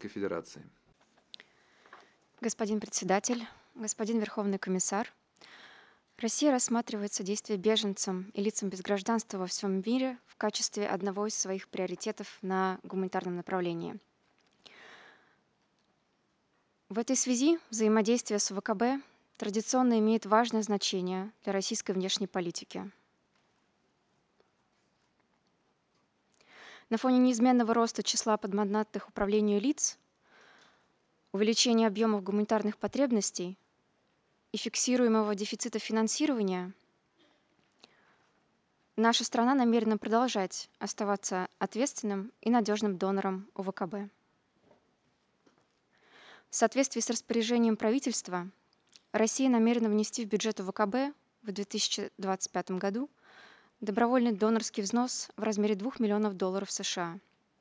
Российской Федерации. Господин председатель, господин Верховный комиссар, Россия рассматривает содействие беженцам и лицам без гражданства во всем мире в качестве одного из своих приоритетов на гуманитарном направлении. В этой связи взаимодействие с ВКБ традиционно имеет важное значение для российской внешней политики. На фоне неизменного роста числа подмандатных управлению лиц, увеличения объемов гуманитарных потребностей и фиксируемого дефицита финансирования, наша страна намерена продолжать оставаться ответственным и надежным донором УВКБ. В соответствии с распоряжением правительства, Россия намерена внести в бюджет УВКБ в 2025 году добровольный донорский взнос в размере $2 миллионов США.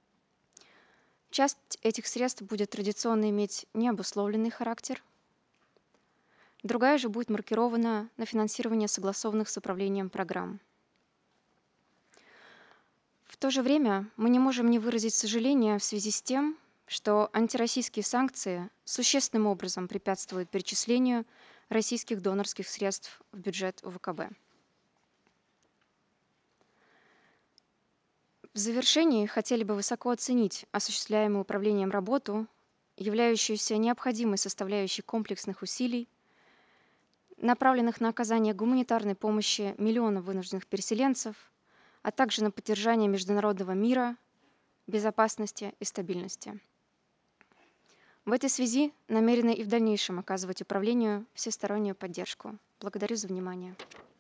Часть этих средств будет традиционно иметь необусловленный характер, другая же будет маркирована на финансирование согласованных с управлением программ. В то же время мы не можем не выразить сожаление в связи с тем, что антироссийские санкции существенным образом препятствуют перечислению российских донорских средств в бюджет УВКБ. В завершении хотели бы высоко оценить осуществляемую управлением работу, являющуюся необходимой составляющей комплексных усилий, направленных на оказание гуманитарной помощи миллионам вынужденных переселенцев, а также на поддержание международного мира, безопасности и стабильности. В этой связи намерены и в дальнейшем оказывать управлению всестороннюю поддержку. Благодарю за внимание.